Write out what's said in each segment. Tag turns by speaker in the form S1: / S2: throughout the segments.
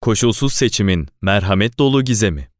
S1: Koşulsuz seçimin merhamet dolu gizemi.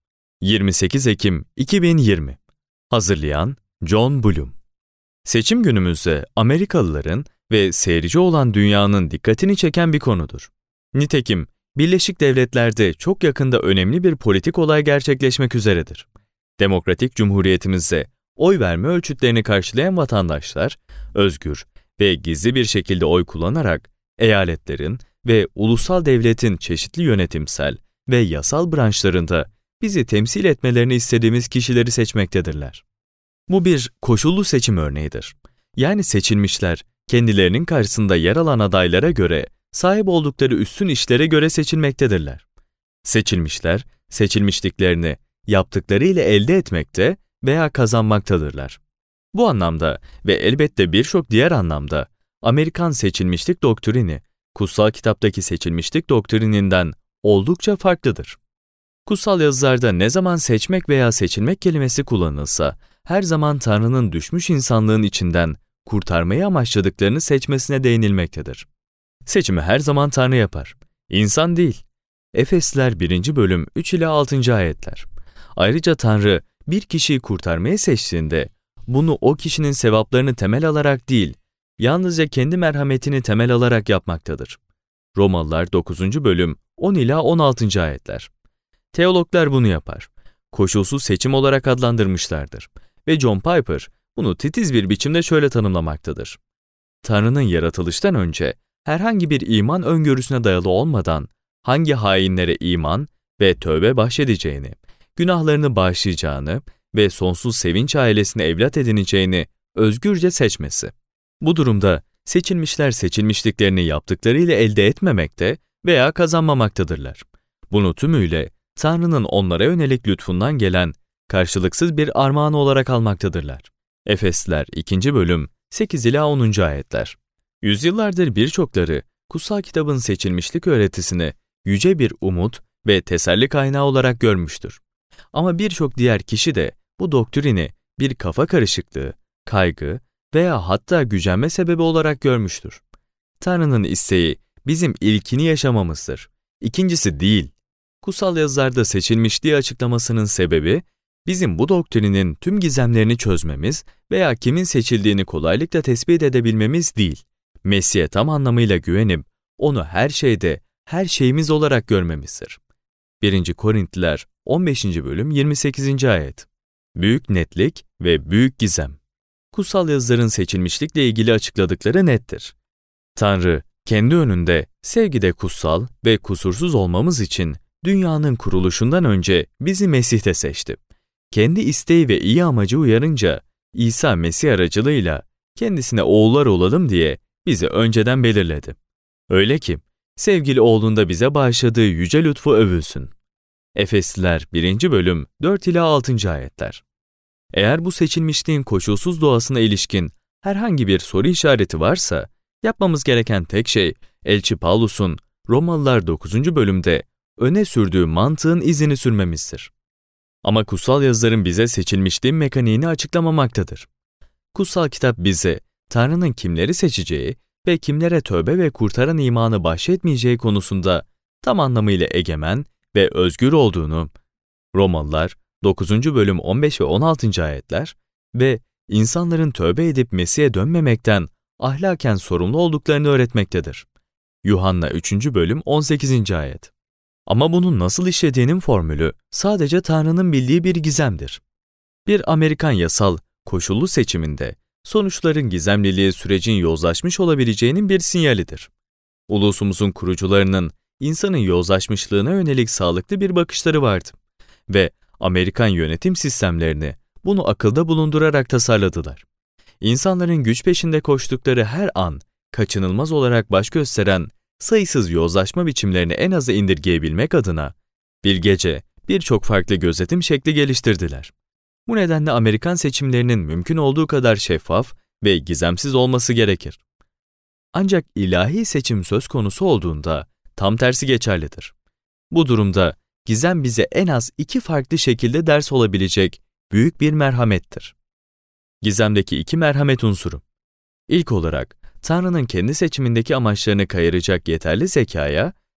S1: 28 Ekim 2020. Hazırlayan John Bloom. Seçim günümüzde Amerikalıların ve seyirci olan dünyanın dikkatini çeken bir konudur. Nitekim Birleşik Devletler'de çok yakında önemli bir politik olay gerçekleşmek üzeredir. Demokratik Cumhuriyetimizde oy verme ölçütlerini karşılayan vatandaşlar, özgür ve gizli bir şekilde oy kullanarak eyaletlerin ve ulusal devletin çeşitli yönetimsel ve yasal branşlarında bizi temsil etmelerini istediğimiz kişileri seçmektedirler. Bu bir koşullu seçim örneğidir. Yani seçilmişler kendilerinin karşısında yer alan adaylara göre sahip oldukları üstün işlere göre seçilmektedirler. Seçilmişler, seçilmişliklerini yaptıkları ile elde etmekte veya kazanmaktadırlar. Bu anlamda ve elbette birçok diğer anlamda Amerikan seçilmişlik doktrini, kutsal kitaptaki seçilmişlik doktrininden oldukça farklıdır. Kutsal yazılarda ne zaman seçmek veya seçilmek kelimesi kullanılsa, her zaman Tanrı'nın düşmüş insanlığın içinden kurtarmayı amaçladıklarını seçmesine değinilmektedir. Seçimi her zaman Tanrı yapar, insan değil. Efesliler 1. bölüm 3 ila 6. ayetler. Ayrıca Tanrı bir kişiyi kurtarmayı seçtiğinde, bunu o kişinin sevaplarını temel alarak değil, yalnızca kendi merhametini temel alarak yapmaktadır. Romalılar 9. bölüm 10 ila 16. ayetler. Teologlar bunu yapar. Koşulsuz seçim olarak adlandırmışlardır. Ve John Piper bunu titiz bir biçimde şöyle tanımlamaktadır. Tanrı'nın yaratılıştan önce herhangi bir iman öngörüsüne dayalı olmadan hangi hainlere iman ve tövbe bahşedeceğini, günahlarını bağışlayacağını ve sonsuz sevinç ailesine evlat edineceğini özgürce seçmesi. Bu durumda seçilmişler seçilmişliklerini yaptıklarıyla elde etmemekte veya kazanmamaktadırlar. Bunu tümüyle Tanrı'nın onlara yönelik lütfundan gelen karşılıksız bir armağan olarak almaktadırlar. Efesliler 2. bölüm 8 ila 10. ayetler. Yüzyıllardır birçokları kutsal kitabın seçilmişlik öğretisini yüce bir umut ve teselli kaynağı olarak görmüştür. Ama birçok diğer kişi de bu doktrini bir kafa karışıklığı, kaygı veya hatta gücenme sebebi olarak görmüştür. Tanrı'nın isteği bizim ilkini yaşamamızdır. İkincisi değil. Kutsal yazılarda seçilmişliği açıklamasının sebebi, bizim bu doktrinin tüm gizemlerini çözmemiz veya kimin seçildiğini kolaylıkla tespit edebilmemiz değil. Mesih'e tam anlamıyla güvenip, onu her şeyde, her şeyimiz olarak görmemizdir. 1. Korintliler 15. bölüm 28. ayet. Büyük netlik ve büyük gizem. Kutsal yazıların seçilmişlikle ilgili açıkladıkları nettir. Tanrı, kendi önünde sevgide kutsal ve kusursuz olmamız için dünyanın kuruluşundan önce bizi Mesih'te seçti. Kendi isteği ve iyi amacı uyarınca İsa Mesih aracılığıyla kendisine oğullar olalım diye bizi önceden belirledi. Öyle ki sevgili oğlunda bize bağışladığı yüce lütfu övülsün. Efesliler 1. bölüm 4 ila 6. ayetler. Eğer bu seçilmişliğin koşulsuz doğasına ilişkin herhangi bir soru işareti varsa, yapmamız gereken tek şey Elçi Pavlus'un Romalılar 9. bölümde öne sürdüğü mantığın izini sürmemizdir. Ama kutsal yazıların bize seçilmişliğin mekaniğini açıklamamaktadır. Kutsal kitap bize Tanrı'nın kimleri seçeceği ve kimlere tövbe ve kurtaran imanı bahşetmeyeceği konusunda tam anlamıyla egemen ve özgür olduğunu, Romalılar 9. bölüm 15 ve 16. ayetler ve insanların tövbe edip Mesih'e dönmemekten ahlaken sorumlu olduklarını öğretmektedir. Yuhanna 3. bölüm 18. ayet. Ama bunun nasıl işlediğinin formülü sadece Tanrı'nın bildiği bir gizemdir. Bir Amerikan yasal, koşullu seçiminde sonuçların gizemliliği sürecin yozlaşmış olabileceğinin bir sinyalidir. Ulusumuzun kurucularının insanın yozlaşmışlığına yönelik sağlıklı bir bakışları vardı ve Amerikan yönetim sistemlerini bunu akılda bulundurarak tasarladılar. İnsanların güç peşinde koştukları her an kaçınılmaz olarak baş gösteren sayısız yozlaşma biçimlerini en aza indirgeyebilmek adına bir gece birçok farklı gözetim şekli geliştirdiler. Bu nedenle Amerikan seçimlerinin mümkün olduğu kadar şeffaf ve gizemsiz olması gerekir. Ancak ilahi seçim söz konusu olduğunda tam tersi geçerlidir. Bu durumda gizem bize en az 2 farklı şekilde ders olabilecek büyük bir merhamettir. Gizemdeki 2 merhamet unsuru. İlk olarak Tanrı'nın kendi seçimindeki amaçlarını kayıracak yeterli zekaya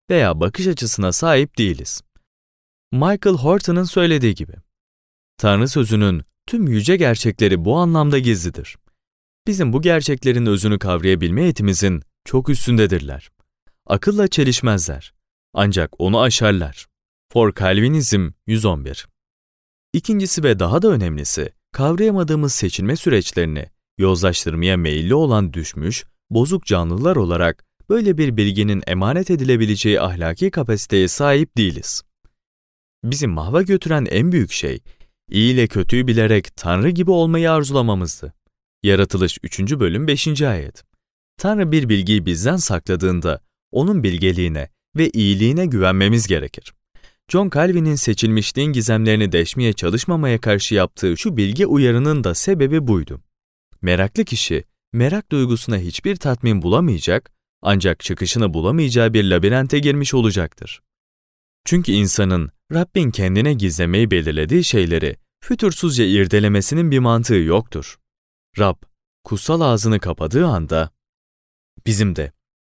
S1: veya bakış açısına sahip değiliz. Michael Horton'un söylediği gibi, Tanrı sözünün tüm yüce gerçekleri bu anlamda gizlidir. Bizim bu gerçeklerin özünü kavrayabilme yetimizin çok üstündedirler. Akılla çelişmezler. Ancak onu aşarlar. For Calvinism 111. İkincisi ve daha da önemlisi, kavrayamadığımız seçilme süreçlerini yozlaştırmaya meyilli olan düşmüş, bozuk canlılar olarak böyle bir bilginin emanet edilebileceği ahlaki kapasiteye sahip değiliz. Bizi mahva götüren en büyük şey, iyi ile kötüyü bilerek Tanrı gibi olmayı arzulamamızdı. Yaratılış 3. bölüm 5. ayet. Tanrı bir bilgiyi bizden sakladığında, onun bilgeliğine ve iyiliğine güvenmemiz gerekir. John Calvin'in seçilmişliğin gizemlerini deşmeye çalışmamaya karşı yaptığı şu bilge uyarının da sebebi buydu. Meraklı kişi, merak duygusuna hiçbir tatmin bulamayacak, ancak çıkışını bulamayacağı bir labirente girmiş olacaktır. Çünkü insanın Rabbin kendine gizlemeyi belirlediği şeyleri fütursuzca irdelemesinin bir mantığı yoktur. Rab, kutsal ağzını kapadığı anda, bizim de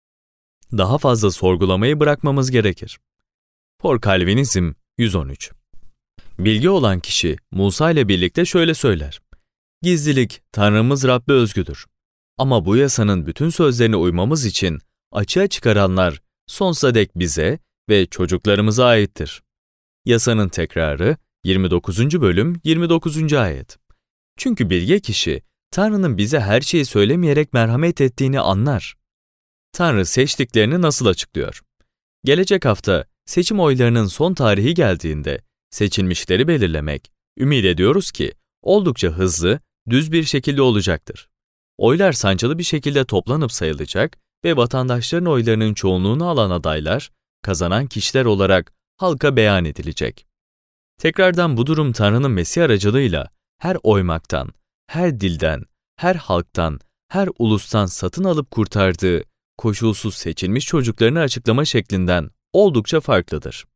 S1: daha fazla sorgulamayı bırakmamız gerekir. For Calvinism 113. Bilgi olan kişi Musa ile birlikte şöyle söyler: Gizlilik Tanrımız Rabbe özgüdür. Ama bu yasanın bütün sözlerine uymamız için açığa çıkaranlar sonsuza dek bize ve çocuklarımıza aittir. Yasanın tekrarı 29. bölüm 29. ayet. Çünkü bilge kişi Tanrı'nın bize her şeyi söylemeyerek merhamet ettiğini anlar. Tanrı seçtiklerini nasıl açıklıyor? Gelecek hafta seçim oylarının son tarihi geldiğinde seçilmişleri belirlemek, ümit ediyoruz ki oldukça hızlı, düz bir şekilde olacaktır. Oylar sancılı bir şekilde toplanıp sayılacak ve vatandaşların oylarının çoğunluğunu alan adaylar, kazanan kişiler olarak halka beyan edilecek. Tekrardan bu durum Tanrı'nın Mesih aracılığıyla her oymaktan, her dilden, her halktan, her ulustan satın alıp kurtardığı koşulsuz seçilmiş çocuklarını açıklama şeklinden oldukça farklıdır.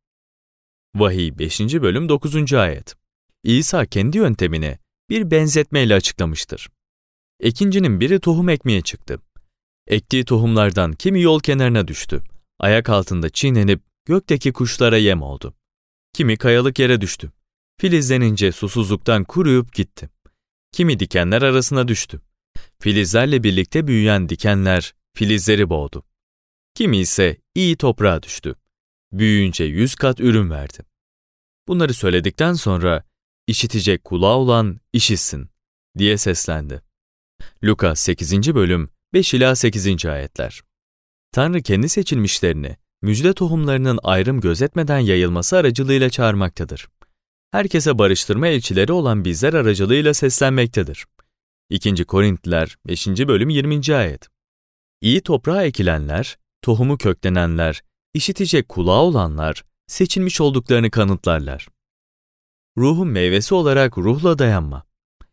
S1: Vahiy 5. bölüm 9. ayet. İsa kendi yöntemini bir benzetmeyle açıklamıştır. Ekincinin biri tohum ekmeye çıktı. Ektiği tohumlardan kimi yol kenarına düştü. Ayak altında çiğnenip gökteki kuşlara yem oldu. Kimi kayalık yere düştü. Filizlenince susuzluktan kuruyup gitti. Kimi dikenler arasına düştü. Filizlerle birlikte büyüyen dikenler filizleri boğdu. Kimi ise iyi toprağa düştü. Büyüyünce 100 kat ürün verdi. Bunları söyledikten sonra işitecek kulağı olan işitsin diye seslendi. Luka 8. bölüm 5 ila 8. ayetler. Tanrı kendi seçilmişlerini müjde tohumlarının ayrım gözetmeden yayılması aracılığıyla çağırmaktadır. Herkese barıştırma elçileri olan bizler aracılığıyla seslenmektedir. 2. Korintliler 5. bölüm 20. ayet. İyi toprağa ekilenler, tohumu köklenenler, işitecek kulağı olanlar seçilmiş olduklarını kanıtlarlar. Ruhun meyvesi olarak ruhla dayanma.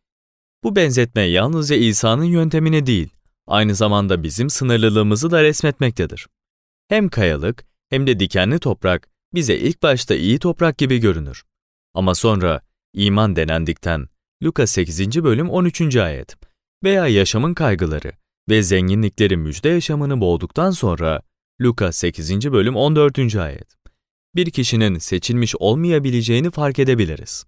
S1: Bu benzetme yalnızca İsa'nın yöntemini değil, aynı zamanda bizim sınırlılığımızı da resmetmektedir. Hem kayalık hem de dikenli toprak bize ilk başta iyi toprak gibi görünür. Ama sonra iman denendikten Luka 8. bölüm 13. ayet veya yaşamın kaygıları ve zenginlikleri müjde yaşamını boğduktan sonra Luka 8. bölüm 14. ayet. Bir kişinin seçilmiş olmayabileceğini fark edebiliriz.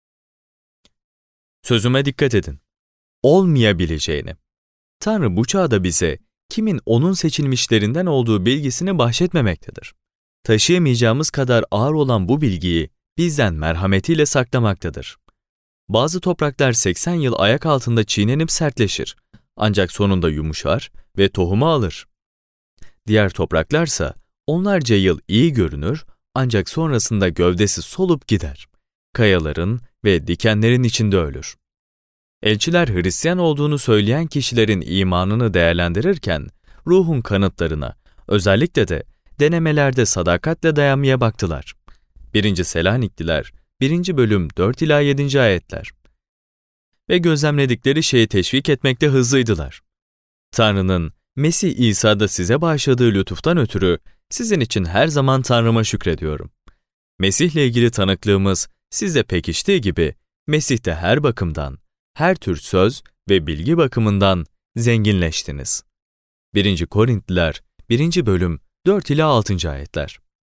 S1: Sözüme dikkat edin. Olmayabileceğini. Tanrı bu çağda bize kimin onun seçilmişlerinden olduğu bilgisini bahşetmemektedir. Taşıyamayacağımız kadar ağır olan bu bilgiyi bizden merhametiyle saklamaktadır. Bazı topraklar 80 yıl ayak altında çiğnenip sertleşir, ancak sonunda yumuşar ve tohumu alır. Diğer topraklarsa onlarca yıl iyi görünür, ancak sonrasında gövdesi solup gider. Kayaların ve dikenlerin içinde ölür. Elçiler Hristiyan olduğunu söyleyen kişilerin imanını değerlendirirken, ruhun kanıtlarına, özellikle de denemelerde sadakatle dayanmaya baktılar. 1. Selanikliler 1. bölüm 4 ila 7. ayetler. Ve gözlemledikleri şeyi teşvik etmekte hızlıydılar. Tanrı'nın Mesih İsa'da size bağışladığı lütuftan ötürü sizin için her zaman Tanrı'ma şükrediyorum. Mesih'le ilgili tanıklığımız sizde pekiştiği gibi Mesih'te her bakımdan, her tür söz ve bilgi bakımından zenginleştiniz. 1. Korintliler 1. bölüm 4 ila 6. ayetler.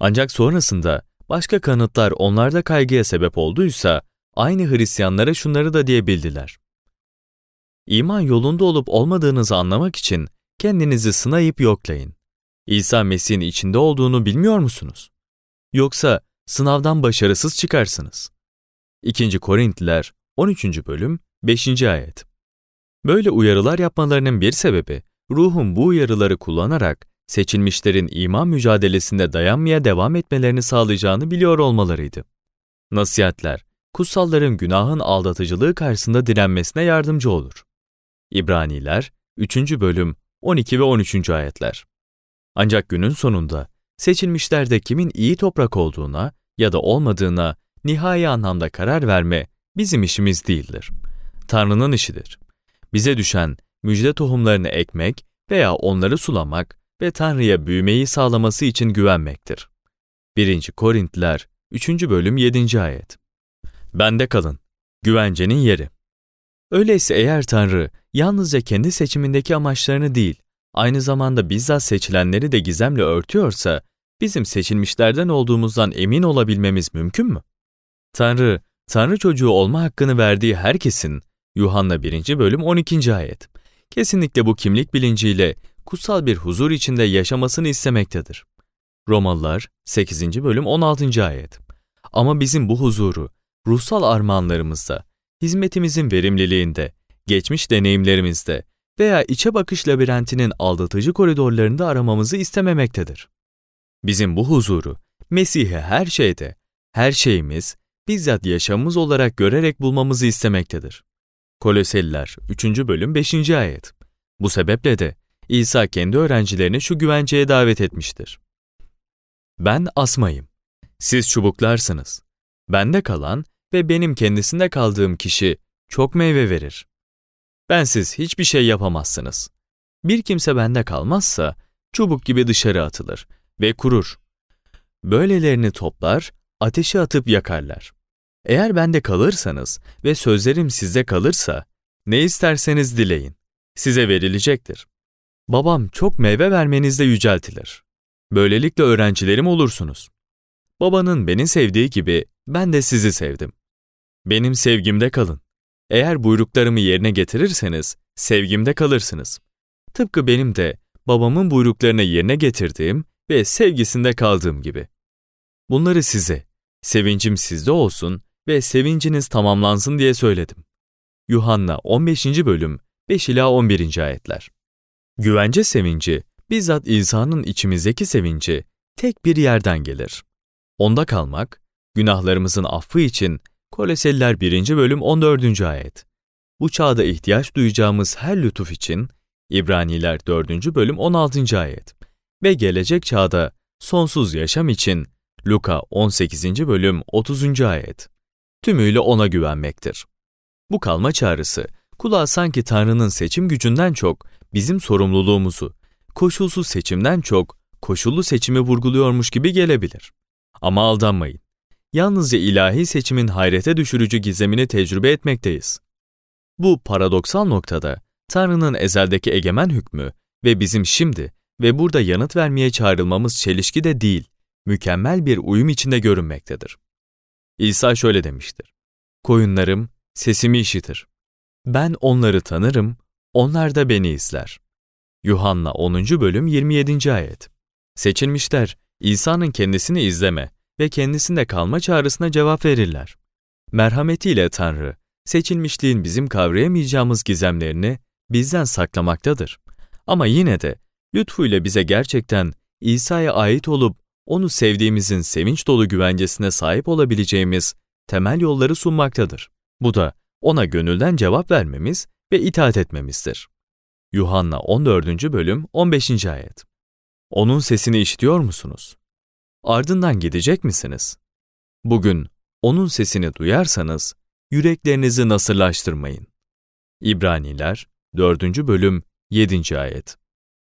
S1: Ancak sonrasında başka kanıtlar onlarda kaygıya sebep olduysa, aynı Hristiyanlara şunları da diyebildiler. İman yolunda olup olmadığınızı anlamak için kendinizi sınayıp yoklayın. İsa Mesih'in içinde olduğunu bilmiyor musunuz? Yoksa sınavdan başarısız çıkarsınız. 2. Korintliler 13. bölüm 5. ayet. Böyle uyarılar yapmalarının bir sebebi, ruhun bu uyarıları kullanarak seçilmişlerin iman mücadelesinde dayanmaya devam etmelerini sağlayacağını biliyor olmalarıydı. Nasihatler, kutsalların günahın aldatıcılığı karşısında direnmesine yardımcı olur. İbraniler 3. bölüm 12 ve 13. ayetler. Ancak günün sonunda seçilmişlerde kimin iyi toprak olduğuna ya da olmadığına nihai anlamda karar verme bizim işimiz değildir. Tanrı'nın işidir. Bize düşen müjde tohumlarını ekmek veya onları sulamak ve Tanrı'ya büyümeyi sağlaması için güvenmektir. 1. Korintliler 3. bölüm 7. ayet. Bende kalın, güvencenin yeri. Öyleyse eğer Tanrı yalnızca kendi seçimindeki amaçlarını değil, aynı zamanda bizzat seçilenleri de gizemle örtüyorsa, bizim seçilmişlerden olduğumuzdan emin olabilmemiz mümkün mü? Tanrı çocuğu olma hakkını verdiği herkesin, Yuhanna 1. bölüm 12. ayet, kesinlikle bu kimlik bilinciyle kutsal bir huzur içinde yaşamasını istemektedir. Romalılar 8. bölüm 16. ayet. Ama bizim bu huzuru, ruhsal armağanlarımızda, hizmetimizin verimliliğinde, geçmiş deneyimlerimizde veya içe bakış labirentinin aldatıcı koridorlarında aramamızı istememektedir. Bizim bu huzuru, Mesih'i her şeyde, her şeyimiz, bizzat yaşamımız olarak görerek bulmamızı istemektedir. Koloseliler 3. bölüm 5. ayet. Bu sebeple de İsa kendi öğrencilerini şu güvenceye davet etmiştir. Ben asmayım, siz çubuklarsınız. Bende kalan ve benim kendisinde kaldığım kişi çok meyve verir. Bensiz hiçbir şey yapamazsınız. Bir kimse bende kalmazsa çubuk gibi dışarı atılır ve kurur. Böylelerini toplar, ateşe atıp yakarlar. Eğer bende kalırsanız ve sözlerim sizde kalırsa, ne isterseniz dileyin, size verilecektir. Babam çok meyve vermenizde yüceltilir. Böylelikle öğrencilerim olursunuz. Babanın beni sevdiği gibi ben de sizi sevdim. Benim sevgimde kalın. Eğer buyruklarımı yerine getirirseniz sevgimde kalırsınız. Tıpkı benim de babamın buyruklarını yerine getirdiğim ve sevgisinde kaldığım gibi. Bunları size, sevincim sizde olsun ve sevinciniz tamamlansın diye söyledim. Yuhanna 15. bölüm 5 ila 11. ayetler. Güvence sevinci, bizzat İsa'nın içimizdeki sevinci tek bir yerden gelir. Onda kalmak, günahlarımızın affı için Koloseliler 1. bölüm 14. ayet. Bu çağda ihtiyaç duyacağımız her lütuf için İbraniler 4. bölüm 16. ayet. Ve gelecek çağda sonsuz yaşam için Luka 18. bölüm 30. ayet. Tümüyle ona güvenmektir. Bu kalma çağrısı, kulağa sanki Tanrı'nın seçim gücünden çok bizim sorumluluğumuzu, koşulsuz seçimden çok koşullu seçimi vurguluyormuş gibi gelebilir. Ama aldanmayın. Yalnızca ilahi seçimin hayrete düşürücü gizemini tecrübe etmekteyiz. Bu paradoksal noktada Tanrı'nın ezeldeki egemen hükmü ve bizim şimdi ve burada yanıt vermeye çağrılmamız çelişki de değil, mükemmel bir uyum içinde görünmektedir. İsa şöyle demiştir: "Koyunlarım sesimi işitir. Ben onları tanırım, onlar da beni izler." Yuhanna 10. bölüm 27. ayet. Seçilmişler, İsa'nın kendisini izleme ve kendisinde kalma çağrısına cevap verirler. Merhametiyle Tanrı, seçilmişliğin bizim kavrayamayacağımız gizemlerini bizden saklamaktadır. Ama yine de lütfuyla bize gerçekten İsa'ya ait olup onu sevdiğimizin sevinç dolu güvencesine sahip olabileceğimiz temel yolları sunmaktadır. Bu da ona gönülden cevap vermemiz ve itaat etmemizdir. Yuhanna 14. bölüm 15. ayet. Onun sesini işitiyor musunuz? Ardından gidecek misiniz? Bugün onun sesini duyarsanız yüreklerinizi nasırlaştırmayın. İbraniler 4. bölüm 7. ayet.